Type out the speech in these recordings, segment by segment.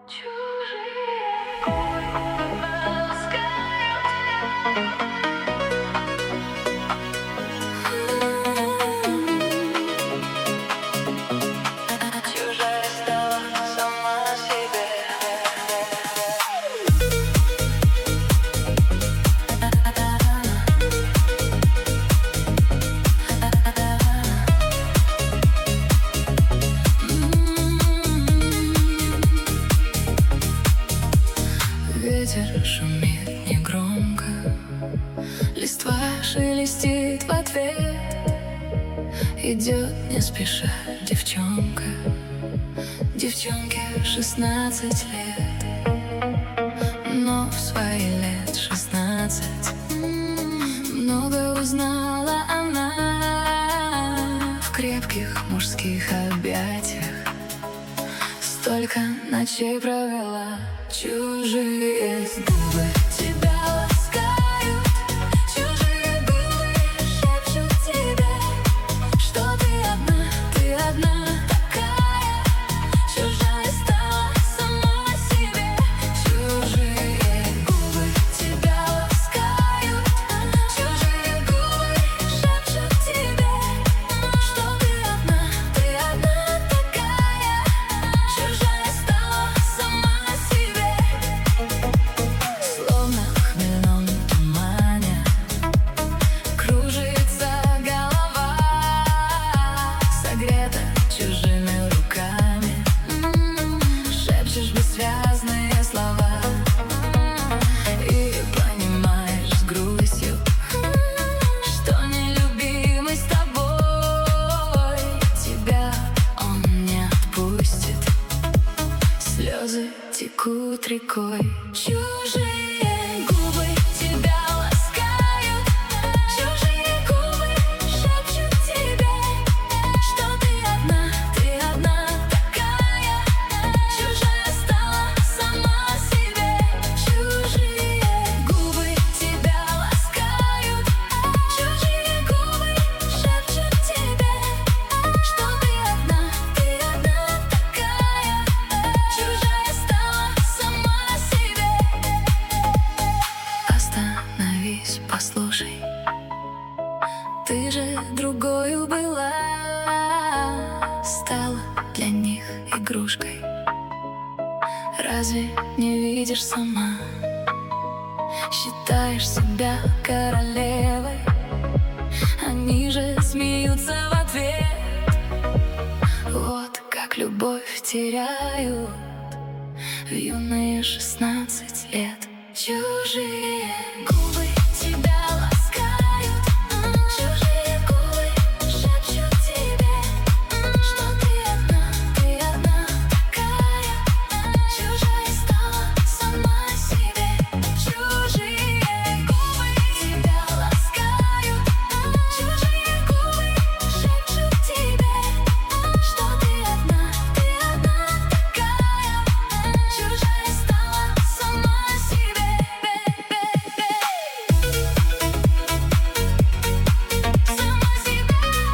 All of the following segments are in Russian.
Чужие губы ласкают. Чужая стала сама себе. Ветер шумит негромко, листва шелестит в ответ. Идет не спеша девчонка, девчонке 16 лет. Но в свои лет 16 много узнала она в крепких мужских объятиях. Столько ночей провела. Чужие губы тебя ласкают, чужие губы шепчут тебе, что ты одна такая, чужая стала сама себе. Чужие губы тебя ласкают, чужие губы шепчут тебе, что ты одна такая, чужая стала сама себе. Словно в хмельном тумане кружится голова, согрета чужими руками. Шепчешь бессвязные слова и понимаешь с грустью, что нелюбимый с тобой тебя он не отпустит. Слезы текут рекой. Чужие губы тебя ласкают, чужие губы шепчут тебе, что ты одна такая, чужая стала сама себе. Чужие губы тебя ласкают, чужие губы шепчут тебе, что ты одна такая, чужая стала сама себе. Остановись, послушай, ты же другою была, стала для них игрушкой. Разве не видишь сама? Считаешь себя королевой, они же смеются в ответ. Вот как любовь теряют в юные 16 лет. Чужие губы тебя ласкают, чужие губы шепчут тебе, что ты одна такая, чужая стала сама себе. Чужие губы тебя ласкают, чужие губы шепчут тебе, что ты одна такая, чужая стала сама себе. Сама себе.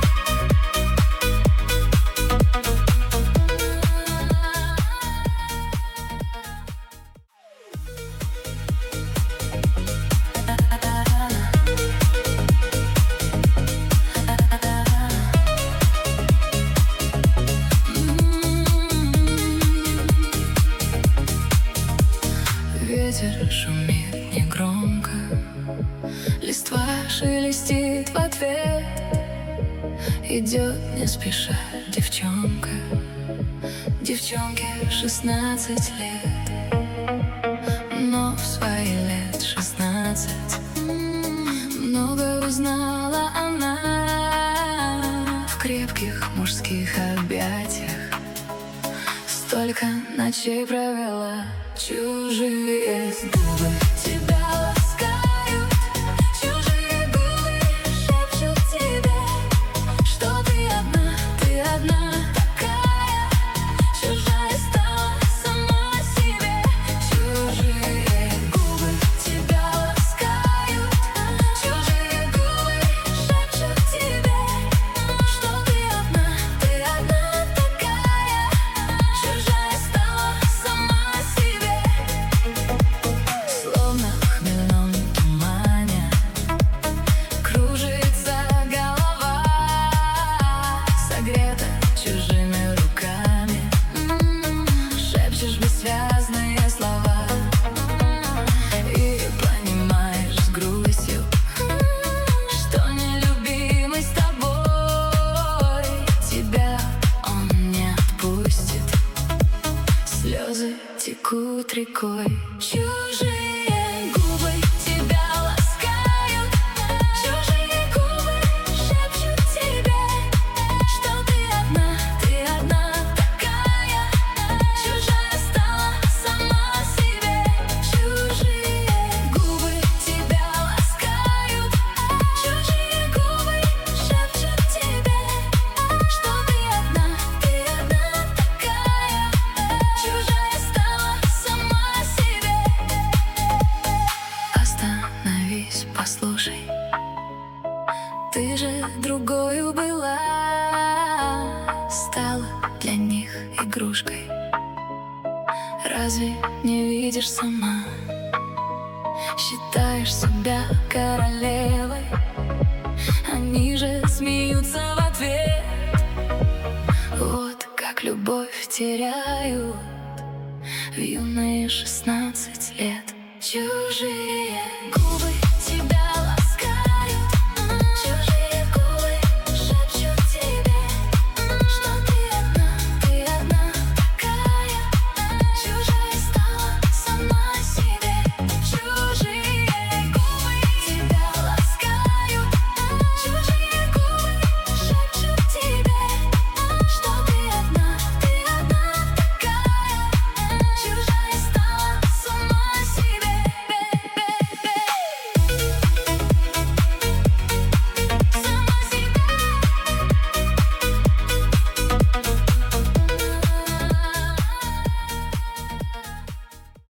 Ветер шумит негромко, листва шелестит в ответ. Идет не спеша девчонка, девчонке 16 лет. Но в свои лет 16 много узнала она в крепких мужских объятиях. Столько ночей провела. Чужие губы тебя ласкают, чужие губы шепчут тебе, что ты одна такая, чужая стала сама себе. Чужие губы тебя ласкают, чужие губы шепчут тебе, что ты одна такая, чужая стала сама себе. шепчешь бессвязные слова и понимаешь с грустью, что нелюбимый с тобой тебя он не отпустит. Слезы текут рекой, чужие губы тебя ласкают, чужие губы шепчут тебе, что ты одна такая, чужая стала сама себе. Чужие губы тебя ласкают, чужие губы шепчут тебе, что ты одна такая, чужая стала сама себе. Остановись, послушай, ты же другою была, стала для них игрушкой. Разве не видишь сама? Считаешь себя королевой, они же смеются в ответ. Вот как любовь теряют в юные 16 лет. Чужие губы